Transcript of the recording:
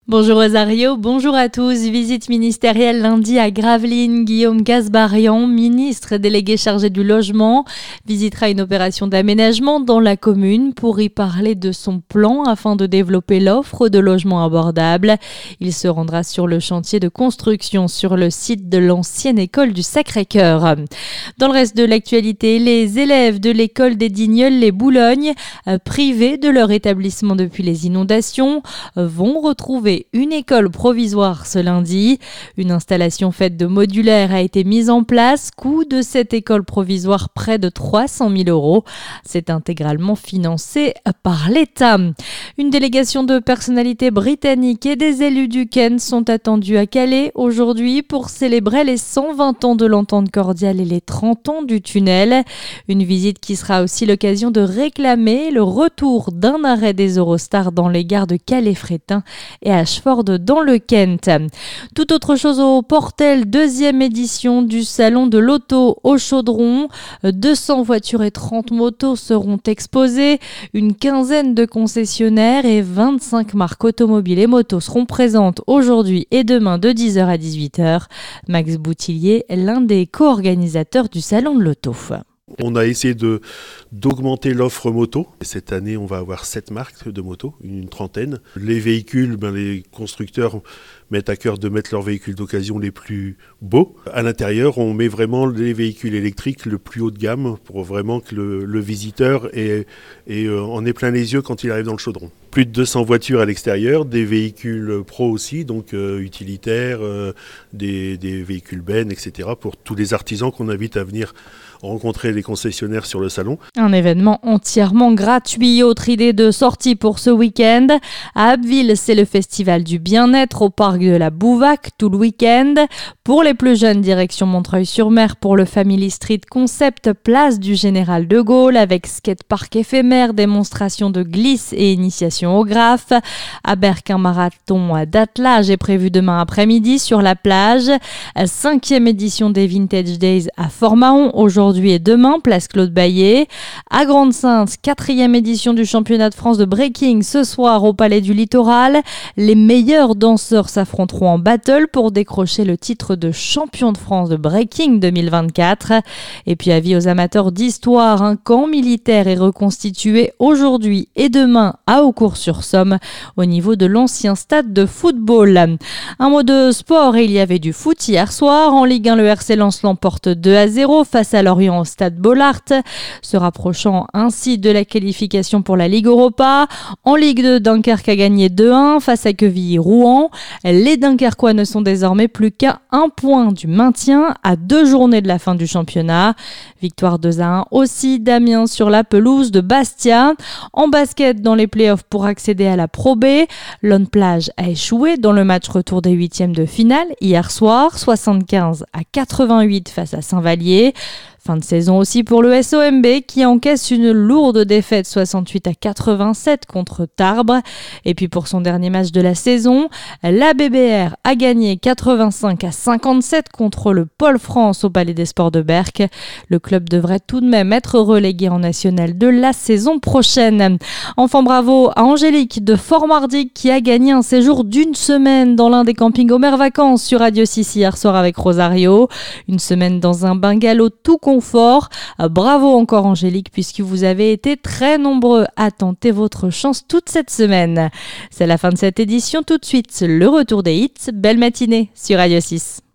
Bonjour Rosario, bonjour à tous. Visite ministérielle lundi à Gravelines. Guillaume Kasbarian, ministre délégué chargé du logement, visitera une opération d'aménagement dans la commune pour y parler de son plan afin de développer l'offre de logements abordables. Il se rendra sur le chantier de construction sur le site de l'ancienne école du Sacré-Cœur. Dans le reste de l'actualité, les élèves de l'école des Digneul-les-Boulognes, privés de leur établissement depuis les inondations, vont retrouver une école provisoire ce lundi. Une installation faite de modulaires a été mise en place. Coût de cette école provisoire près de 300 000 €. C'est intégralement financé par l'État. Une délégation de personnalités britanniques et des élus du Kent sont attendus à Calais aujourd'hui pour célébrer les 120 ans de l'entente cordiale et les 30 ans du tunnel. Une visite qui sera aussi l'occasion de réclamer le retour d'un arrêt des Eurostars dans les gares de Calais-Frétin et Ashford dans le Kent. Tout autre chose au Portel, deuxième édition du salon de l'auto au Chaudron. 200 voitures et 30 motos seront exposées. Une quinzaine de concessionnaires et 25 marques automobiles et motos seront présentes aujourd'hui et demain de 10h à 18h. Max Boutillier est l'un des co-organisateurs du salon de l'auto. On a essayé d'augmenter l'offre moto. Cette année, on va avoir 7 marques de motos, une trentaine. Les véhicules, les constructeurs mettent à cœur de mettre leurs véhicules d'occasion les plus beaux. À l'intérieur, on met vraiment les véhicules électriques le plus haut de gamme pour vraiment que le visiteur en ait plein les yeux quand il arrive dans le chaudron. Plus de 200 voitures à l'extérieur, des véhicules pro aussi, donc utilitaires, des véhicules bennes, etc. pour tous les artisans qu'on invite à venir rencontrer les concessionnaires sur le salon. Un événement entièrement gratuit. Autre idée de sortie pour ce week-end. À Abbeville, c'est le festival du bien-être au parc de la Bouvac tout le week-end. Pour les plus jeunes, direction Montreuil-sur-Mer pour le Family Street Concept, place du Général de Gaulle avec skatepark éphémère, démonstration de glisse et initiation au graphe. À Berck, un marathon d'attelage est prévu demain après-midi sur la plage. 5e édition des Vintage Days à Fort-Mahon aujourd'hui et demain, place Claude Baillet. À Grande-Synthe, 4e édition du championnat de France de breaking ce soir au Palais du Littoral. Les meilleurs danseurs s'affronteront en battle pour décrocher le titre de champion de France de breaking 2024. Et puis avis aux amateurs d'histoire, un camp militaire est reconstitué aujourd'hui et demain à Eaucourt-sur-Somme au niveau de l'ancien stade de football. Un mot de sport, il y avait du foot hier soir. En Ligue 1, le RC Lens l'emporte 2-0 face à Lorient au stade Bollaert, se rapprochant ainsi de la qualification pour la Ligue Europa. En Ligue 2, Dunkerque a gagné 2-1 face à Quevilly-Rouen. Les Dunkerquois ne sont désormais plus qu'à 1 point du maintien à 2 journées de la fin du championnat. Victoire 2-1 aussi d'Amiens sur la pelouse de Bastia. En basket, dans les playoffs pour accéder à la Pro B, Lone Plage a échoué dans le match retour des 8e de finale hier soir, 75-88 face à Saint-Vallier. Fin de saison aussi pour le SOMB qui encaisse une lourde défaite 68-87 contre Tarbes. Et puis pour son dernier match de la saison, la BBR a gagné 85-57 contre le Pôle France au Palais des Sports de Berck. Le club devrait tout de même être relégué en National 2 la saison prochaine. Enfin bravo à Angélique de Fort-Mardic qui a gagné un séjour d'une semaine dans l'un des campings Homer Vacances sur Radio 6 hier soir avec Rosario. Une semaine dans un bungalow tout confort. Bravo encore Angélique puisque vous avez été très nombreux à tenter votre chance toute cette semaine. C'est la fin de cette édition. Tout de suite, le retour des hits. Belle matinée sur Radio 6.